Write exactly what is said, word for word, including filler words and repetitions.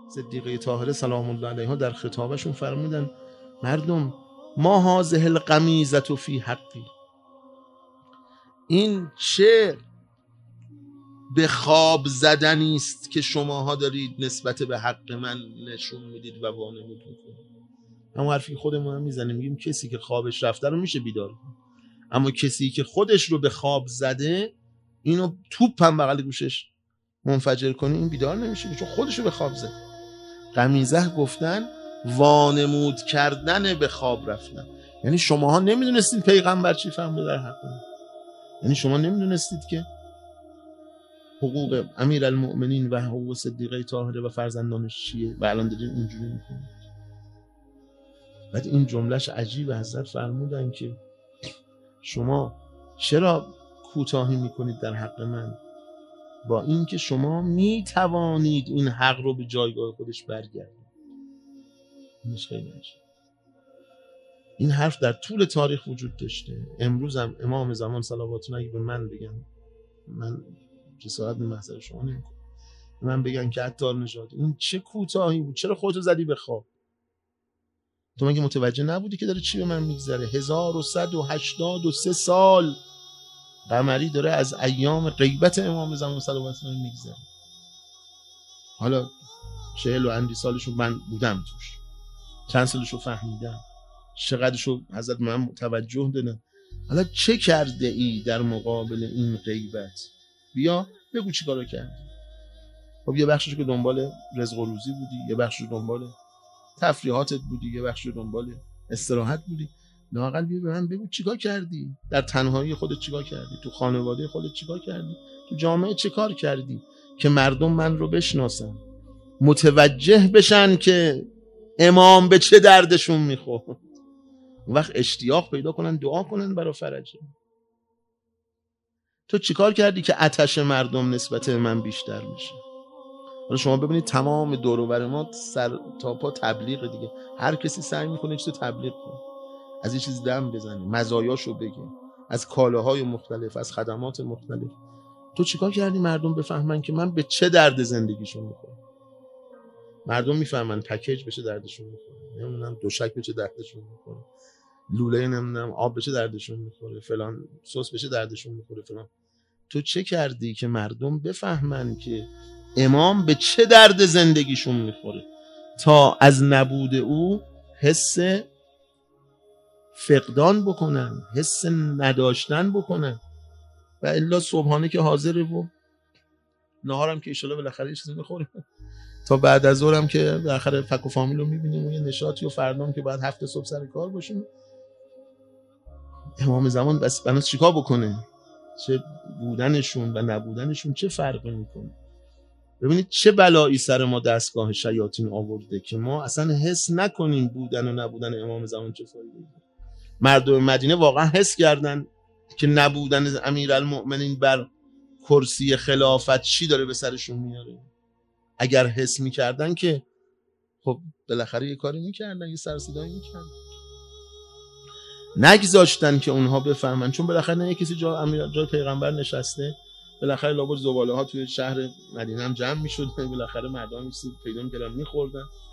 صدیقه طاهره سلام الله علیها در خطابشون فرمودن مردم ما هذه القمیزة فی حقی، این چه به خواب زدنی است که شماها دارید نسبت به حق من نشون میدید و وانمود میکنید. اما حرفی خودمون هم میزنیم، میگیم کسی که خوابش رفته رو میشه بیدار کنه، اما کسی که خودش رو به خواب زده اینو توپ هم بغل گوشش منفجر کنه این بیدار نمیشه، چون خودش رو به خواب زده. قمیزه گفتن وانمود کردن به خواب رفتن، یعنی شماها نمیدونستید پیغمبر چی فرموده در حق من، یعنی شما نمیدونستید که حقوق امیرالمؤمنین و حقوق صدیقه طاهره و فرزندانش چیه و الان دارین اینجوری میکنید. بعد این جملهش عجیب، حضرت فرمودن که شما چرا کوتاهی میکنید در حق من، با اینکه شما میتوانید این حق رو به جایگاه خودش برگردید. اینش خیلی عجیب. این حرف در طول تاریخ وجود داشته. امروز هم امام زمان صلوات الله به من بگن، من جسارت به محضر شما نمیکنم، من بگن که عطار نژاد این چه کوتاهی بود، چرا خودتو زدی به خواب؟ تو مگه متوجه نبودی که داره چی به من میگذره؟ هزار و صد و هشتاد و سه سال قمری داره از ایام غیبت امام زمان صلوات الله میگذره. حالا چهل و اندی سالشو من بودم توش، چند سالشو فهمیدم، چقدرشو حضرت من توجه دادن. حالا چه کرده ای در مقابل این غیبت؟ بیا بگو چی کارو کردی. خب یه بخشش که دنبال رزق و روزی بودی، یه بخشش دنبال تفریحاتت بودی، یه بخشش دنبال استراحت بودی. لااقل بیا به من بگو چیکار کردی، در تنهایی خودت چیکار کردی، تو خانواده خودت چیکار کردی، تو جامعه چه کار کردی که مردم من رو بشناسن، متوجه بشن که امام به چه دردشون میخورد، اون وقت اشتیاق پیدا کنن دعا کنن برای فرجه. تو چیکار کردی که آتش مردم نسبت به من بیشتر میشه؟ حالا شما ببینید تمام دور و بر ما سر تا پا تبلیغ دیگه، هر کسی سعی میکنه چیزو تبلیغ کنه، از این چیز دم بزنه، مزایاشو بگه، از کالاهای مختلف، از خدمات مختلف. تو چیکار کردی مردم بفهمن که من به چه درد زندگیشون میخورم؟ مردم میفهمن پکیج بشه دردشون میخوره، نمیدونم دوشک بشه دردشون میخوره، لوله نمیدونم آب بشه دردشون میخوره، فلان سس بشه دردشون میخوره فلان. تو چه کردی که مردم بفهمن که امام به چه درد زندگیشون میخوره، تا از نبود او حس فقدان بکنن، حس نداشتن بکنن. و الا صبحانه که حاضره و نهارم که ایشالا بالاخره یه چیزی میخوریم، تا بعد از ظهرم که بالاخره فک و فامیل رو میبینیم و یه نشاطی، و فردام که بعد هفت صبح سر کار باشیم. امام زمان بس بناس چیکار بکنه؟ چه بودنشون و نبودنشون چه فرقی میکنه؟ ببینید چه بلایی سر ما دستگاه شیاطین آورده که ما اصلا حس نکنیم بودن و نبودن امام زمان چه فایده داره. مردم مدینه واقعا حس کردن که نبودن امیرالمؤمنین بر کرسی خلافت چی داره به سرشون میاره. اگر حس میکردن که خب بالاخره یه کاری میکردن، یه سر صدایی میکردن، نگذاشتن که اونها بفهمن، چون بالاخره نه کسی جا امیر جای پیغمبر نشسته، بالاخره لابد زباله ها توی شهر مدینه هم جمع میشد، بالاخره مردم پیدا میکردن میخوردن.